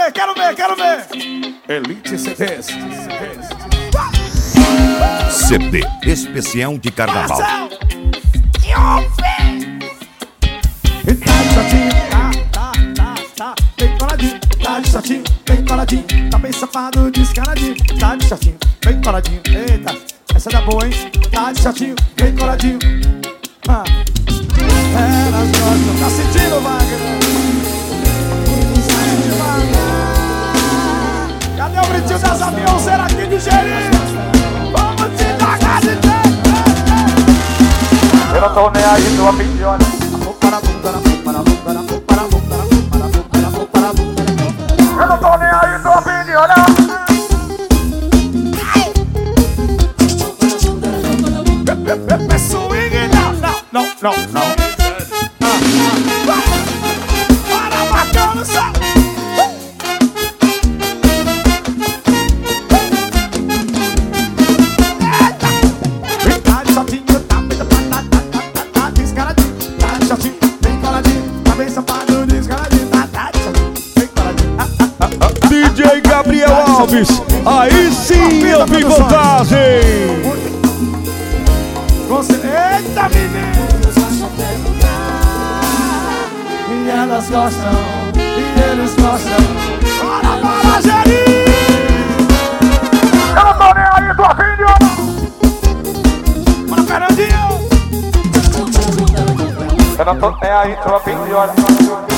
quero ver. Elite CDs. CD especial de carnaval. E tá de shortinho, tá bem coladinho. Tá de shortinho, bem coladinho. Tá bem safado, descaradinho. Tá de shortinho, bem coladinho. Eita, essa é da boa, hein? Tá de shortinho, bem coladinho. Elas gostam, tá sentindo, Wagner? Cadê o gritinho das aviãozeiras aqui de Jeri? Vamos te tacar de tempo. Eu não tô nem aí, tô a fim de olhar. Eu não tô nem aí, tô a fim de olhar. Swing, não. Para bacana, sabe? Tá de shortinho, tá descaradinho. Tá de shortinho, bem coladinho. Tá bem safado, descaradinho. Tá de shortinho, bem coladinho. DJ Gabriel Alves, aí sim eu vi vantagem. Eita, menina! E elas gostam, e eles gostam. Bora, Jeri! Eu não tô nem aí, tô a fim de olhar. Bora, Fernandinho! Eu não tô nem aí, tô a fim de olhar.